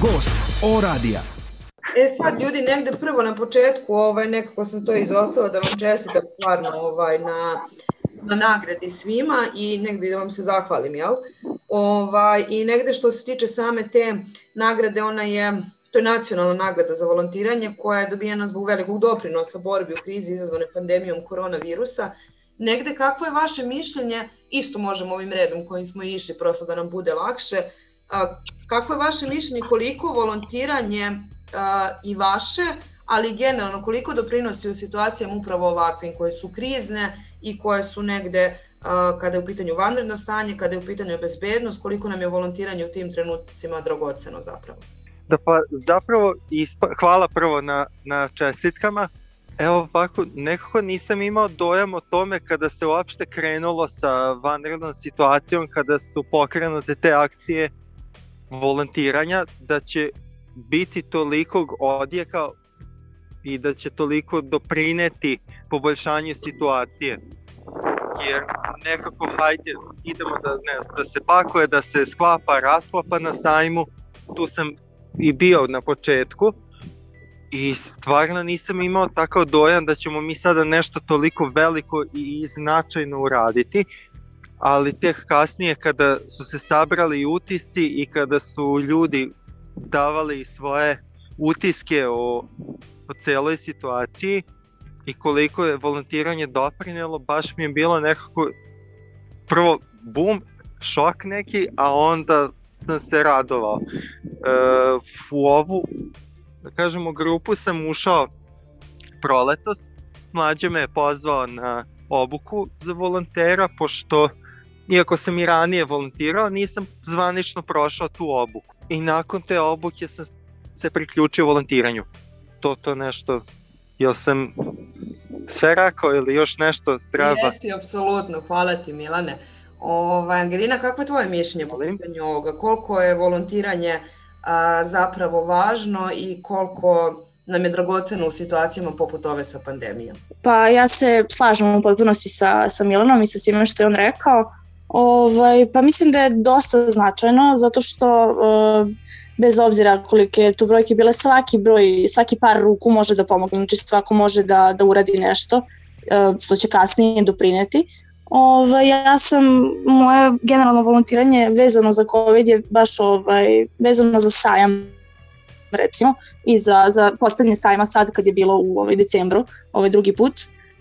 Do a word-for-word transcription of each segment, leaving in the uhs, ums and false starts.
Gost O radija. E sad ljudi, negde prvo na početku, ovaj, nekako sam to izostavila da vam čestitam stvarno ovaj, na, na nagradi svima i negde da vam se zahvalim, jel? Ovaj, I negde što se tiče same te nagrade, ona je, to je nacionalna nagrada za volontiranje koja je dobijena zbog velikog doprinosa borbi u krizi izazvane pandemijom koronavirusa. Negde kakvo je vaše mišljenje, isto možemo ovim redom kojim smo išli, prosto da nam bude lakše, a, kako je vaše mišljenje koliko volontiranje a, i vaše, ali generalno koliko doprinosi u situacijama upravo ovakvim koje su krizne i koje su negde a, kada je u pitanju vanredno stanje, kada je u pitanju bezbednost, koliko nam je volontiranje u tim trenucima dragoceno zapravo? Da pa zapravo, ispa, hvala prvo na, na čestitkama. Evo ovako, nekako nisam imao dojam o tome kada se uopšte krenulo sa vanrednom situacijom, kada su pokrenute te akcije volontiranja, da će biti tolikog odjeka i da će toliko doprineti poboljšanju situacije. Jer nekako, hajde, idemo da, ne, da se pakuje, da se sklapa, rasklapa na sajmu, tu sam i bio na početku. I stvarno nisam imao takav dojam da ćemo mi sada nešto toliko veliko i značajno uraditi, ali tek kasnije kada su se sabrali utisci i kada su ljudi davali svoje utiske o, o celoj situaciji i koliko je volontiranje doprinelo, baš mi je bilo nekako prvo bum, šok neki, a onda sam se radovao. E, u ovu da kažemo, grupu sam ušao proletos, Mlađa me je pozvao na obuku za volontera, pošto, iako sam i ranije volontirao, nisam zvanično prošao tu obuku. I nakon te obuke sam se priključio volontiranju. To to nešto, jel sam sve rekao ili još nešto treba? Jesi, apsolutno, hvala ti Milane. Ova, Angelina, kako je tvoje mišljenje po pitanju ovoga? Koliko je volontiranje a, zapravo važno i koliko nam je dragoceno u situacijama poput ove sa pandemijom? Pa ja se slažem u potpunosti sa, sa Milanom i sa svime što je on rekao. Ovaj, pa mislim da je dosta značajno zato što uh, bez obzira kolike je tu brojke bile, svaki broj, svaki par ruku može da pomogne, znači svako može da, da uradi nešto uh, što će kasnije doprineti. Ovaj, ja sam, moje generalno volontiranje vezano za COVID je baš ovaj, vezano za sajam, recimo, i za, za postavljanje sajma sad kad je bilo u ovaj, decembru, ovaj drugi put,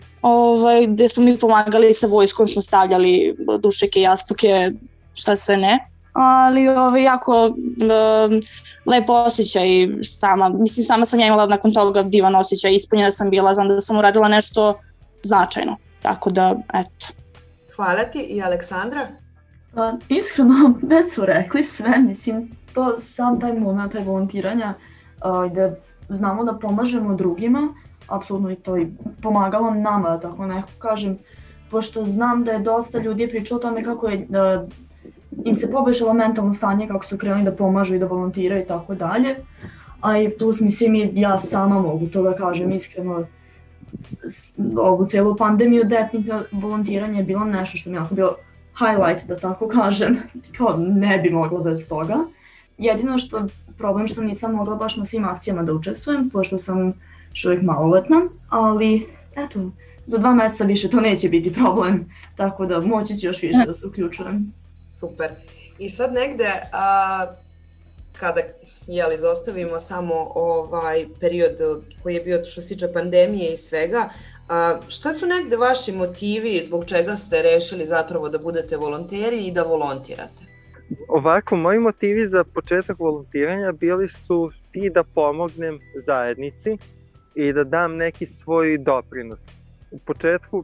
ovaj, gde smo mi pomagali sa vojskom, smo stavljali dušeke, jastuke, šta sve ne, ali ovaj, jako um, lepo osjećaj sama, mislim sama sam ja imala nakon toga divan osjećaj, ispunjena sam bila, znam da sam uradila nešto značajno, tako da, eto. Hvala ti. I Aleksandra? Pa, iskreno, već su rekli sve, mislim, to sam taj moment, taj volontiranja, uh, gde znamo da pomažemo drugima, apsolutno i to i pomagalo nama, da tako neko kažem, pošto znam da je dosta ljudi pričalo o tome kako je uh, im se poboljšalo mentalno stanje, kako su krenuli da pomažu i da volontiraju i tako dalje, a i plus mislim i ja sama mogu to da kažem iskreno, ovu cijelu pandemiju definitivno volontiranje je bilo nešto što mi je bilo highlight, da tako kažem, kao ne bi mogla bez toga. Jedino što problem što nisam mogla baš na svim akcijama da učestvujem, pošto sam još uvijek maloletna, ali eto, za dva mjeseca više to neće biti problem, tako da moći ću još više da se uključujem. Super. I sad negde, a, kada jeli, zostavimo samo ovaj period koji je bio što se tiče pandemije i svega, a, šta su negde vaši motivi zbog čega ste rešili zapravo da budete volonteri i da volontirate? Ovako, moji motivi za početak volontiranja bili su ti da pomognem zajednici i da dam neki svoj doprinos. U početku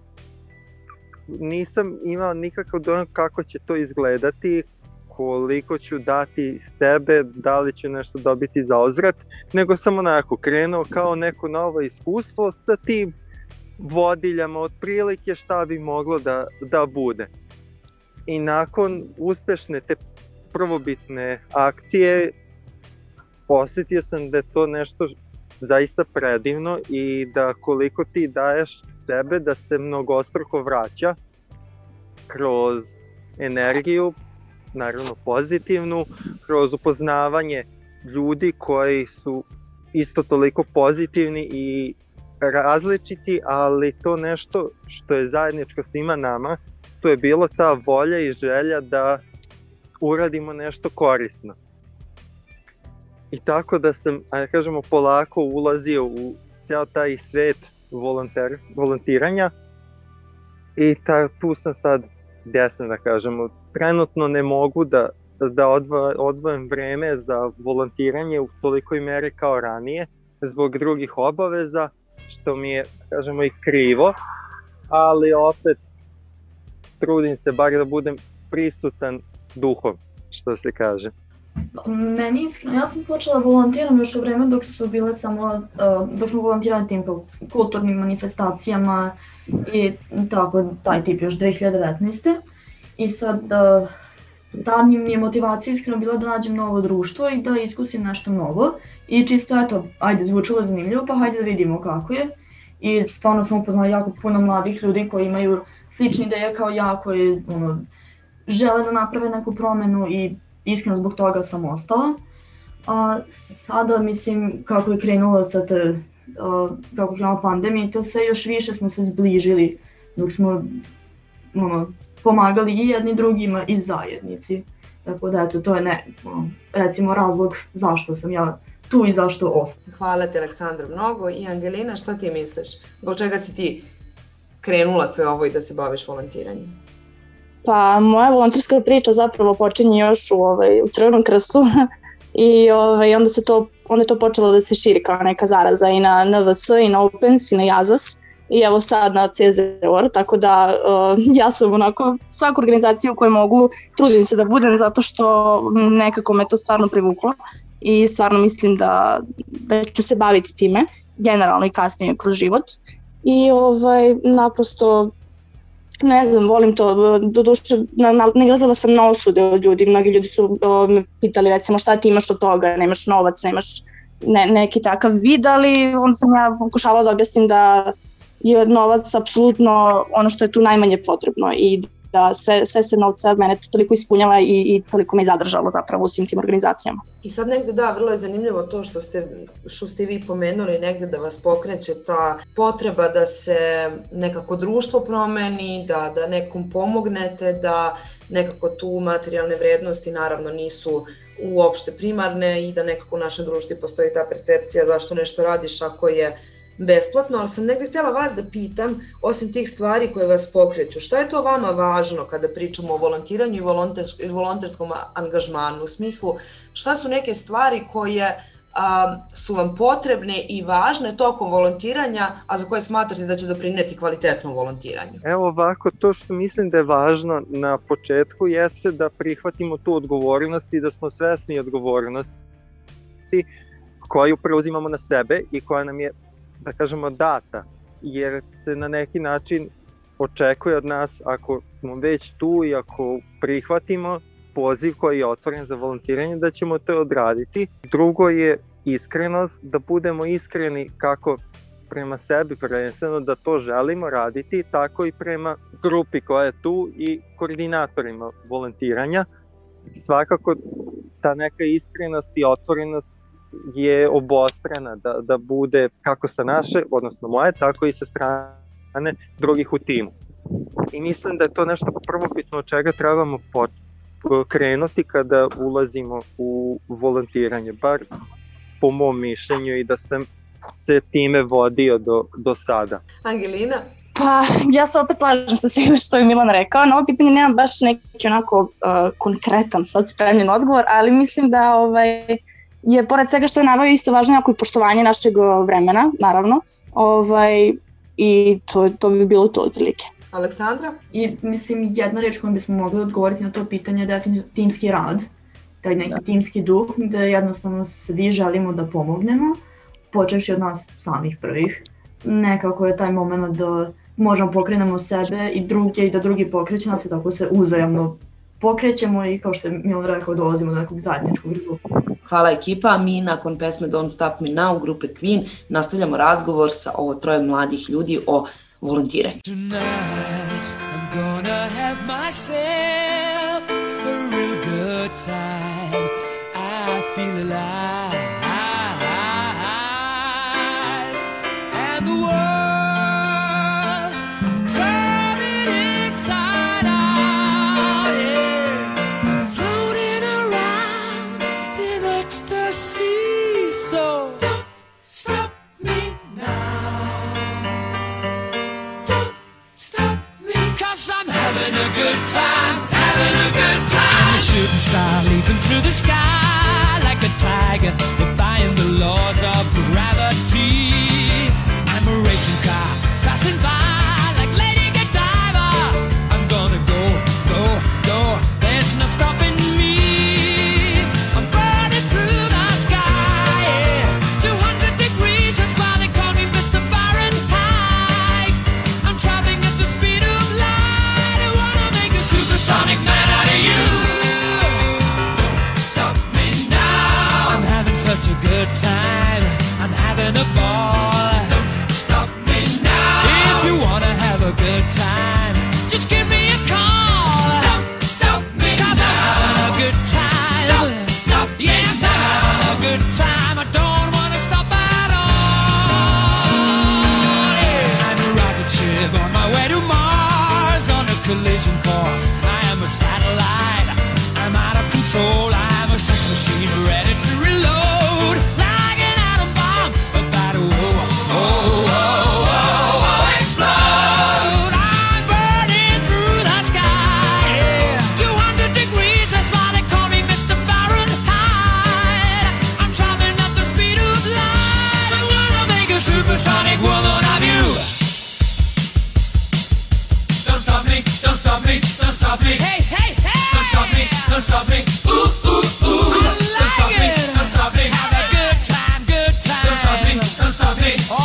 nisam imao nikakav dojam kako će to izgledati, koliko ću dati sebe, da li ću nešto dobiti za uzvrat, nego sam onako krenuo kao neko novo iskustvo sa tim vodiljama otprilike šta bi moglo da, da bude. I nakon uspešne te prvobitne akcije osjetio sam da je to nešto zaista predivno i da koliko ti daješ sebe da se mnogostruko vraća kroz energiju, naravno pozitivnu, kroz upoznavanje ljudi koji su isto toliko pozitivni i različiti, ali to nešto što je zajedničko svima nama, to je bilo ta volja i želja da uradimo nešto korisno. I tako da sam, ajde kažemo, polako ulazio u cijel taj svet volontiranja i ta, tu sam sad gdje sam, da kažemo, trenutno ne mogu da, da odvo, odvojim vreme za volontiranje u tolikoj meri kao ranije, zbog drugih obaveza, što mi je, kažemo, i krivo, ali opet trudim se bar da budem prisutan duhom, što se kaže. Meni iskreno, ja sam počela volontiram još u vreme dok su bile samo, uh, dok smo volontirali tim kulturnim manifestacijama i tako, taj tip još dve hiljade devetnaeste. I sad, uh, ta mi je motivacija iskreno bila da nađem novo društvo i da iskusim nešto novo. I čisto eto, ajde, zvučilo zanimljivo, pa hajde da vidimo kako je. I stvarno sam upoznala jako puno mladih ljudi koji imaju slične ideje kao ja, koji ono, žele da naprave neku promenu i iskreno zbog toga sam ostala. A sada, mislim, kako je krenulo sa te, a, kako je krenula pandemija, to sve još više smo se zbližili dok smo ono, pomagali i jedni drugima i zajednici. Tako da, eto, to je ne, ono, recimo razlog zašto sam ja tu i zašto ostala. Hvala ti, Aleksandra, mnogo. I Angelina, šta ti misliš? Zbog čega si ti krenula sve ovo i da se baviš volontiranjem? Pa moja volonterska priča zapravo počinje još u, ovaj, u Crvenom krstu i ovaj, onda, se to, onda je to počelo da se širi kao neka zaraza i na N V S i na Opens i na Jazas i evo sad na C Z O R, tako da uh, ja sam onako svaku organizaciju u kojoj mogu trudim se da budem zato što nekako me to stvarno privuklo i stvarno mislim da, da ću se baviti time, generalno i kasnije kroz život i ovaj, naprosto ne znam, volim to, doduše nailazila sam na osude od ljudi, mnogi ljudi su o, me pitali recimo šta ti imaš od toga, nemaš novac, nemaš ne, neki takav vid, ali onda sam ja pokušavala da objasnim da je novac apsolutno ono što je tu najmanje potrebno i da sve, sve se novca mene toliko ispunjava i, i toliko me i zadržalo zapravo u svim tim organizacijama. I sad negde da, vrlo je zanimljivo to što ste, što ste vi pomenuli negde da vas pokreće ta potreba da se nekako društvo promeni, da, da nekom pomognete, da nekako tu materijalne vrednosti naravno nisu uopšte primarne i da nekako u našem društvu postoji ta percepcija zašto nešto radiš ako je besplatno, ali sam negdje htjela vas da pitam, osim tih stvari koje vas pokreću, šta je to vama važno kada pričamo o volontiranju i volonter, volonterskom angažmanu, u smislu šta su neke stvari koje a, su vam potrebne i važne tokom volontiranja, a za koje smatrate da će doprinijeti kvalitetnom volontiranju? Evo ovako, to što mislim da je važno na početku jeste da prihvatimo tu odgovornost i da smo svesni odgovornosti koju preuzimamo na sebe i koja nam je, da kažemo, data, jer se na neki način očekuje od nas, ako smo već tu i ako prihvatimo poziv koji je otvoren za volontiranje, da ćemo to odraditi. Drugo je iskrenost, da budemo iskreni kako prema sebi prvenstveno da to želimo raditi, tako i prema grupi koja je tu i koordinatorima volontiranja. Svakako ta neka iskrenost i otvorenost je obostrana, da, da bude kako sa naše, odnosno moje, tako i sa strane drugih u timu. I mislim da je to nešto prvobitno od čega trebamo krenuti kada ulazimo u volontiranje, bar po mom mišljenju i da sam se time vodio do, do sada. Angelina? Pa ja se opet slažem sa svime što je Milan rekao, na ovo pitanje nemam baš neki onako uh, konkretan sad spremljen odgovor, ali mislim da ovaj, je pored svega što je naveo isto važno jako i poštovanje našeg vremena, naravno, ovaj, i to, to bi bilo to otprilike. Aleksandra? I mislim jedna reč kojom bismo mogli odgovoriti na to pitanje je definitivno timski rad, taj neki da. timski duh gde jednostavno svi želimo da pomognemo, počevši od nas samih prvih. Nekako je taj moment da možemo pokrenemo sebe i druge i da drugi pokreću nas i tako se uzajamno pokrećemo i kao što je Milan rekao dolazimo do nekog zajedničkog grupa. Hvala ekipa, mi nakon pesme Don't Stop Me Now grupe Queen nastavljamo razgovor sa ovo troje mladih ljudi o volontiranju. Tonight I'm gonna have myself a real good time. I feel alive. And the world, I'm turning inside out, yeah. I'm floating around in ecstasy, so don't stop me now. Don't stop me, 'cause I'm having a good time, having a good time. I'm a shooting star leaping through the sky like a tiger, defying the laws of gravity. I'm a racing car passing by like Lady Godiva. I'm gonna go, go, go, there's no stopping me. I'm burning through the sky, yeah. two hundred degrees, that's why they call me Mister Fahrenheit. I'm traveling at the speed of light. I wanna make a supersonic man out of you. Don't stop me now. I'm having such a good time, I'm having a ball. Don't stop me now. If you wanna have a good time, just give me a call. Don't stop me 'cause now. I'm having a good time. Don't stop me yes, now. I'm having a good time. I don't wanna stop at all. Yeah. I'm a rocket ship on my way to Mars on a collision course. I am a satellite. I'm out of control. I'm a sex machine ready to reload. Like an atom bomb about to oh, oh, oh, oh, oh, explode. I'm burning through the sky, yeah. two hundred degrees, that's why they call me Mister Fahrenheit. I'm traveling at the speed of light. I'm gonna make a supersonic woman of you. Don't stop me, don't stop me, don't stop me. Hey, hey, hey. Don't stop me, don't stop me. Ooh, ooh, ooh. I like don't stop it. me, don't stop me. Have a good time, good time. Don't stop me, don't stop me. Oh.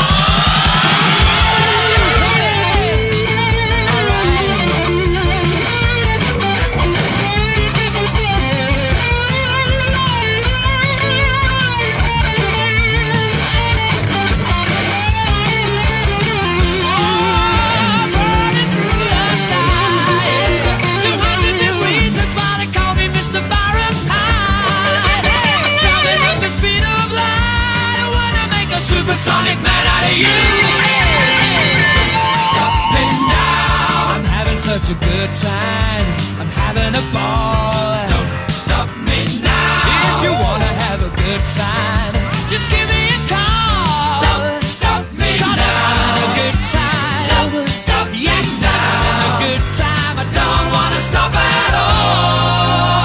Supersonic man out of you. Don't stop me now. I'm having such a good time, I'm having a ball. Don't stop me now. If you wanna have a good time, just give me a call. Don't stop me now. I'm having a good time. Don't stop me yes, now. I'm having a good time. I don't wanna stop at all.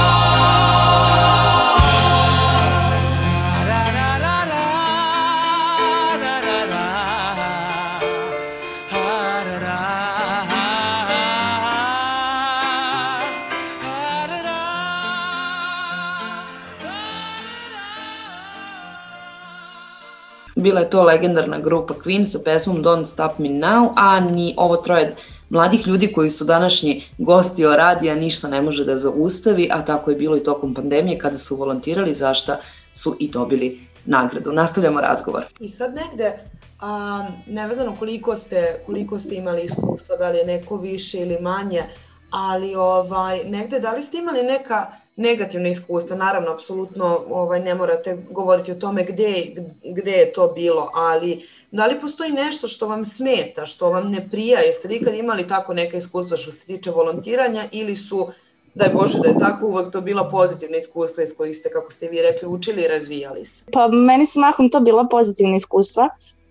Bila je to legendarna grupa Queen sa pesmom Don't Stop Me Now, a ni ovo troje mladih ljudi koji su današnji gosti o radija ništa ne može da zaustavi, a tako je bilo i tokom pandemije kada su volontirali, za šta su i dobili nagradu. Nastavljamo razgovor. I sad negde, a, nevezano koliko ste, koliko ste imali iskustva, da li je neko više ili manje, ali ovaj, negde da li ste imali neka negativna iskustva, naravno, apsolutno ovaj, ne morate govoriti o tome gde, gde je to bilo, ali da li postoji nešto što vam smeta, što vam ne prija, jeste li ikad imali tako neka iskustva što se tiče volontiranja ili su, daj Bože da je tako, uvek to bila pozitivna iskustva iz kojih ste, kako ste vi rekli, učili i razvijali se? Pa meni su mahom to bila pozitivna iskustva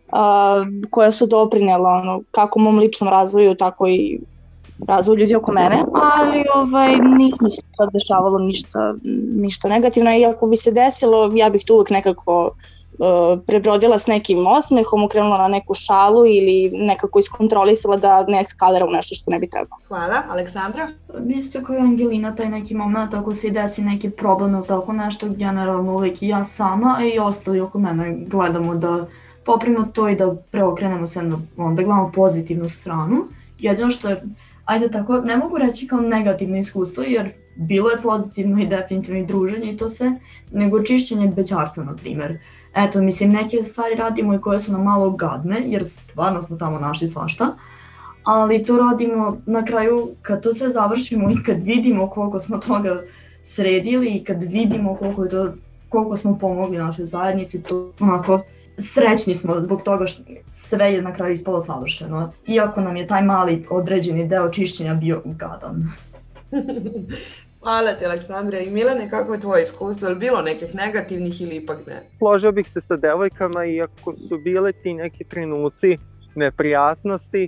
uh, koja su doprinjela ono, kako mom ličnom razvoju, tako i razvoj ljudi oko mene, ali ovaj, nije mi se sad dešavalo ništa, ništa negativno, iako bi se desilo, ja bih to uvek nekako uh, prebrodila s nekim osmehom, okrenula na neku šalu ili nekako iskontrolisala da ne eskalira u nešto što ne bi trebalo. Hvala. Aleksandra? Isto kao i Angelina, taj neki moment, ako se i desi neki problem ili tako nešto, generalno uvek i ja sama i ostali oko mene gledamo da popravimo to i da preokrenemo se, da gledamo pozitivnu stranu. Jedino što je, ajde tako, ne mogu reći kao negativno iskustvo, jer bilo je pozitivno i definitivno i druženje i to sve, nego čišćenje bećarca, na primjer. Eto, mislim, neke stvari radimo i koje su nam malo gadne, jer stvarno smo tamo našli svašta, ali to radimo na kraju kad to sve završimo i kad vidimo koliko smo toga sredili i kad vidimo koliko je to koliko smo pomogli našoj zajednici, to onako srećni smo zbog toga što sve je na kraju ispalo savršeno, iako nam je taj mali određeni deo čišćenja bio gadan. Hvala ti, Aleksandra. I Milane, kako je tvoje iskustvo? Je li bilo nekih negativnih ili ipak ne? Složio bih se sa devojkama, iako su bile ti neki trenuci neprijatnosti,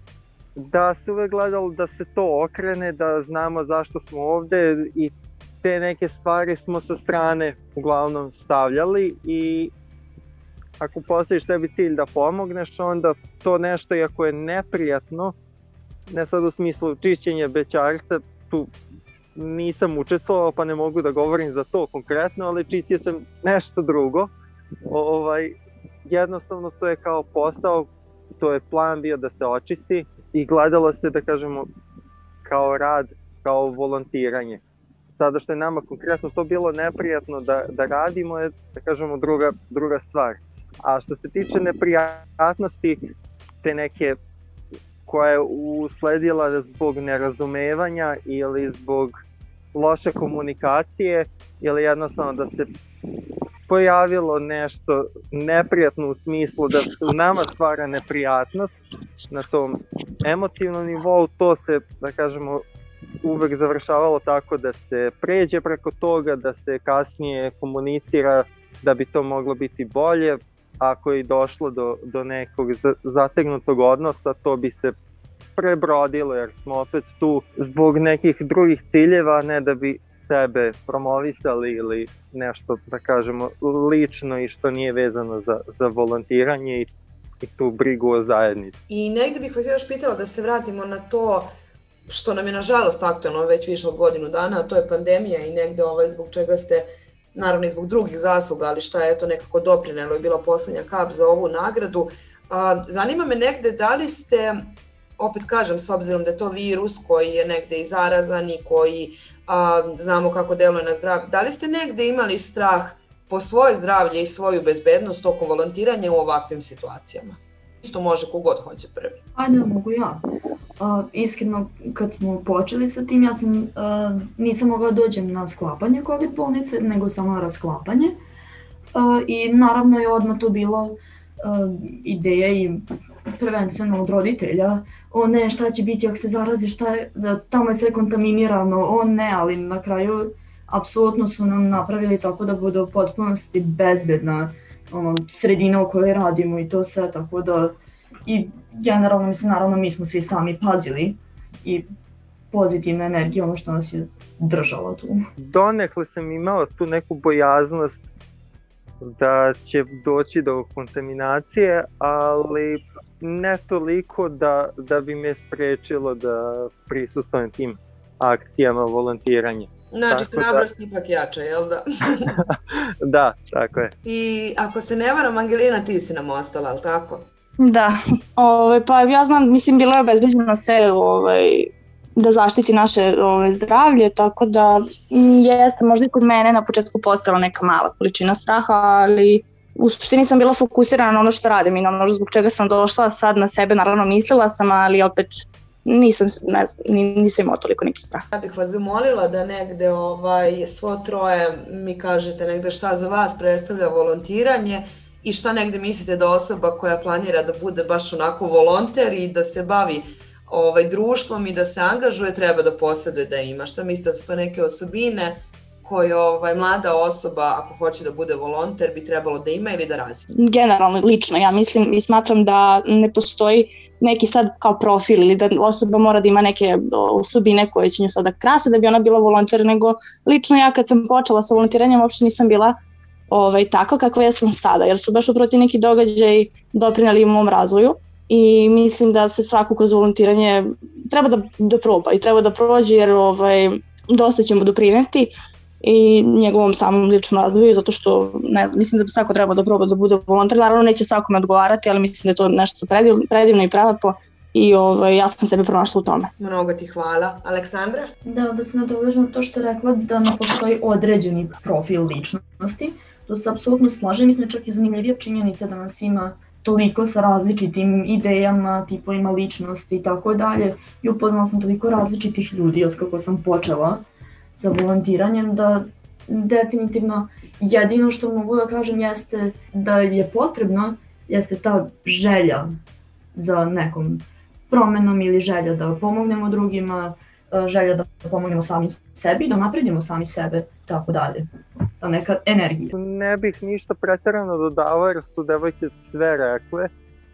da se uvek gledalo da se to okrene, da znamo zašto smo ovde i te neke stvari smo sa strane uglavnom stavljali i ako postaviš sebi cilj da pomogneš, onda to nešto, iako je neprijatno, ne sad u smislu čišćenja bećarca, tu nisam učestvovao pa ne mogu da govorim za to konkretno, ali čistio sam nešto drugo. Ovaj, jednostavno to je kao posao, to je plan bio da se očisti i gledalo se, da kažemo, kao rad, kao volontiranje. Sada što je nama konkretno to bilo neprijatno da, da radimo je, da kažemo, druga, druga stvar. A što se tiče neprijatnosti, te neke koja je usledila zbog nerazumevanja ili zbog loše komunikacije ili jednostavno da se pojavilo nešto neprijatno u smislu da se nama stvara neprijatnost na tom emotivnom nivou, to se, da kažemo, uvek završavalo tako da se pređe preko toga, da se kasnije komunicira da bi to moglo biti bolje. Ako je došlo do, do nekog zategnutog odnosa, to bi se prebrodilo jer smo opet tu zbog nekih drugih ciljeva, ne da bi sebe promovisali ili nešto, da kažemo, lično i što nije vezano za, za volontiranje i, i tu brigu o zajednici. I negdje bih vas još pitala da se vratimo na to što nam je nažalost aktualno već više od godinu dana, a to je pandemija i negdje ovaj, zbog čega ste, naravno i zbog drugih zasluga, ali šta je to nekako doprinelo i bila posljednja kap za ovu nagradu. A, zanima me negdje da li ste, opet kažem, s obzirom da je to virus koji je negdje i zarazan i koji a, znamo kako deluje na zdravlje, da li ste negdje imali strah po svoje zdravlje i svoju bezbednost tokom volontiranja u ovakvim situacijama? Isto može kogod hoće prvi. Ajde, mogu ja. Uh, iskreno, kad smo počeli sa tim, ja sam, uh, nisam mogla dođem na sklapanje COVID bolnice, nego samo na rasklapanje. Uh, I naravno je odmah to bilo uh, ideja i prvenstveno od roditelja. O ne, šta će biti ako se zarazi, šta je, da, tamo je sve kontaminirano, o ne, ali na kraju apsolutno su nam napravili tako da bude u potpunosti bezbedna ono, sredina u kojoj radimo i to sve, tako da i generalno, mislim, naravno mi smo svi sami pazili i pozitivna energija, ono što nas je držalo tu. Donekle sam imao tu neku bojaznost da će doći do kontaminacije, ali ne toliko da, da bi me sprečilo da prisustvujem tim akcijama volontiranja. Znači, hrabrost da... ipak jača, jel da? Da, tako je. I ako se ne varam, Angelina, ti si nam ostala, ali tako? Da, ovaj, pa ja znam, mislim, bilo je obezbeđeno sve ovaj, da zaštiti naše ovaj, zdravlje, tako da jeste možda i kod mene na početku postojala neka mala količina straha, ali u suštini sam bila fokusirana na ono što radim i na ono zbog čega sam došla, sad na sebe naravno mislila sam, ali opet nisam, ne, nisam imao toliko neki strah. Ja bih vas zamolila da negde ovaj, svo troje mi kažete negde šta za vas predstavlja volontiranje i šta negde mislite da osoba koja planira da bude baš onako volonter i da se bavi ovaj, društvom i da se angažuje treba da posjeduje da ima. Šta mislite da su to neke osobine koje ovaj, mlada osoba ako hoće da bude volonter bi trebalo da ima ili da razvije? Generalno, lično, ja mislim i smatram da ne postoji neki sad kao profil ili da osoba mora da ima neke osobine koje će nju sada krase da bi ona bila volonter, nego lično ja kad sam počela sa volontiranjem uopšte nisam bila ovaj, tako kakva ja sam sada, jer su baš uproti neki događaj doprineli u mom razvoju i mislim da se svako kroz volontiranje treba da, da proba i treba da prođe jer ovaj, dosta ćemo doprineti i njegovom samom ličnom razvoju, zato što ne znam, mislim da bi svako treba da proba da bude volonter, naravno neće svakome odgovarati, ali mislim da je to nešto predivno, predivno i prelepo i ovaj, ja sam sebe pronašla u tome. Mnogo ti hvala. Aleksandra? Da, da se nadovežem na to što je rekla da ne postoji određeni profil ličnosti, to se apsolutno slažem, mislim čak i zanimljivija činjenica da nas ima toliko sa različitim idejama, tipovima ličnosti i tako dalje i upoznala sam toliko različitih ljudi od kako sam počela sa volontiranjem da definitivno jedino što mogu da kažem jeste da je potrebno, jeste ta želja za nekom promenom ili želja da pomognemo drugima, želja da pomognemo sami sebi, da napredimo sami sebe, tako dalje. Ta neka energija. Ne bih ništa pretjerano dodavao jer su devojke sve rekle,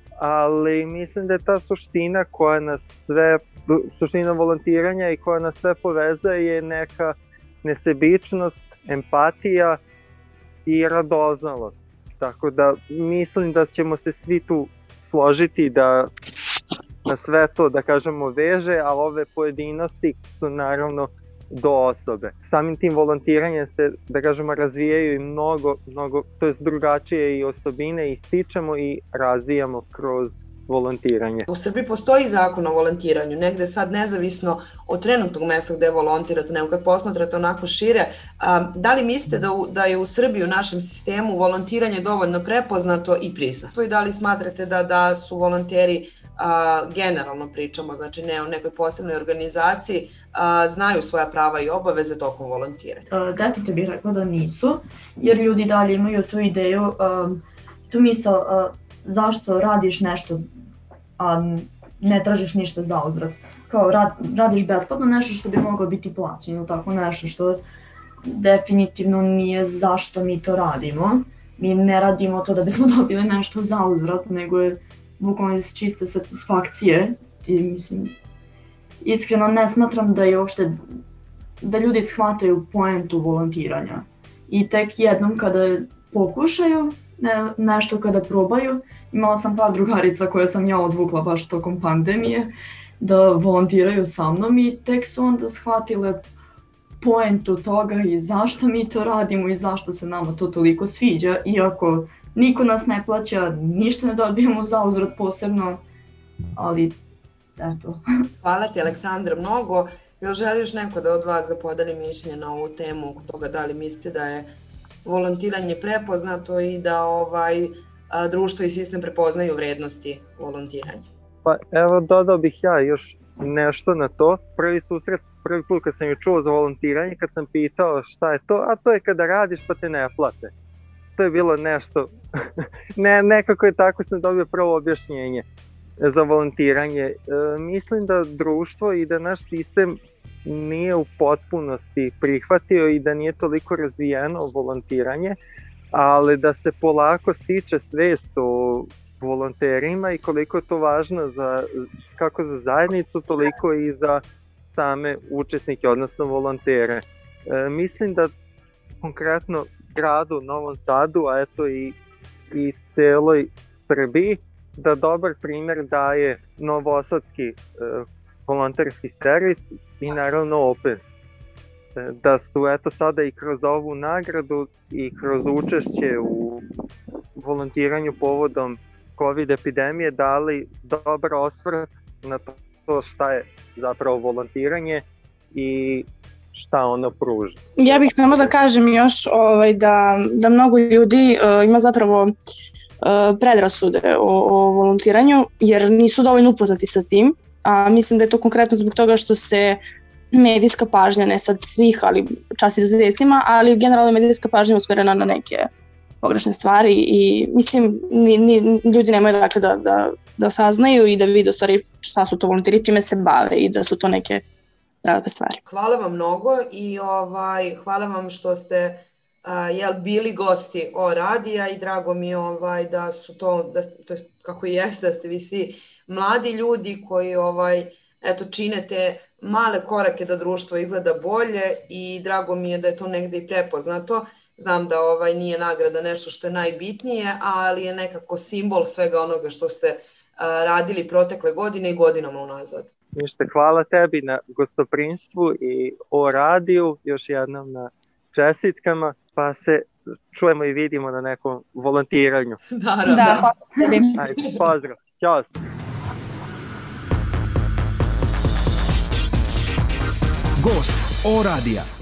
ali mislim da je ta suština koja nas sve, suština volontiranja i koja nas sve povezuje je neka nesebičnost, empatija i radoznalost. Tako da mislim da ćemo se svi tu složiti da na sve to, da kažemo, veže, a ove pojedinosti su naravno do osobe. Samim tim volontiranjem se, da kažemo, razvijaju i mnogo, mnogo, to jest drugačije i osobine i stičemo i razvijamo kroz volontiranje. U Srbiji postoji zakon o volontiranju, negde sad nezavisno od trenutnog mesta gde volontirate, nego kad posmatrate onako šire, a, da li mislite da, u, da je u Srbiji u našem sistemu volontiranje dovoljno prepoznato i priznato? I da li smatrate da, da su volonteri, a, generalno pričamo, znači ne o nekoj posebnoj organizaciji, a, znaju svoja prava i obaveze tokom volontiranja? Definitivno bih rekla da nisu, jer ljudi dalje imaju tu ideju, a, tu misao, a, zašto radiš nešto, a ne tražiš ništa za uzvrat. Kao rad, radiš besplatno nešto što bi moglo biti plaćeno, tako nešto što definitivno nije zašto mi to radimo. Mi ne radimo to da bismo dobili nešto za uzvrat, nego je bukvalno iz čiste satisfakcije. I mislim, iskreno ne smatram da je uopšte, da ljudi shvataju poentu volontiranja. I tek jednom kada pokušaju ne, nešto, kada probaju, imala sam par drugarica koje sam ja odvukla baš tokom pandemije da volontiraju sa mnom i tek su onda shvatile poentu toga i zašto mi to radimo i zašto se nama to toliko sviđa, iako niko nas ne plaća, ništa ne dobijemo za uzvrat posebno, ali eto. Hvala ti, Aleksandra, mnogo. Jel želiš neko da od vas da podeli mišljenje na ovu temu oko toga da li mislite da je volontiranje prepoznato i da ovaj a, društvo i sistem prepoznaju vrednosti volontiranja? Pa evo, dodao bih ja još nešto na to. Prvi susret, prvi put kad sam ju čuo za volontiranje, kad sam pitao šta je to, a to je kada radiš pa te ne plate. To je bilo nešto, ne, nekako je tako sam dobio prvo objašnjenje za volontiranje. E, mislim da društvo i da naš sistem nije u potpunosti prihvatio i da nije toliko razvijeno volontiranje, ali da se polako stiče svest o volonterima i koliko je to važno za, kako za zajednicu, toliko i za same učesnike, odnosno volontere. E, mislim da konkretno gradu Novom Sadu, a eto i, i celoj Srbiji, da dobar primjer daje novosadski e, volonterski servis i naravno Opens. E, da su eto sada i kroz ovu nagradu i kroz učešće u volontiranju povodom COVID epidemije dali dobar osvrt na to šta je zapravo volontiranje i šta ono pruža. Ja bih samo da kažem još ovaj, da, da mnogo ljudi uh, ima zapravo uh, predrasude o, o volontiranju jer nisu dovoljno upoznati sa tim, a mislim da je to konkretno zbog toga što se medijska pažnja, ne sad svih, ali čast izuzecima, ali generalno medijska pažnja usmerena na neke pogrešne stvari i mislim ni, ni, ljudi nemaju dakle da, da, da saznaju i da vide u stvari šta su to volonteri, čime se bave i da su to neke prave stvari. Hvala vam mnogo i ovaj, hvala vam što ste uh, jel, bili gosti o radija i drago mi je ovaj, da su to, da, to je kako i jeste, da ste vi svi mladi ljudi koji ovaj, eto, čine te male korake da društvo izgleda bolje i drago mi je da je to negde i prepoznato. Znam da ovaj, nije nagrada nešto što je najbitnije, ali je nekako simbol svega onoga što ste uh, radili protekle godine i godinama unazad. Ništa, hvala tebi na gostoprinstvu i o radiju, još jednom na čestitkama, pa se čujemo i vidimo na nekom volontiranju. Naravno. Da, hvala tebi. Ajde, pozdrav. Ćao. Gost o radija.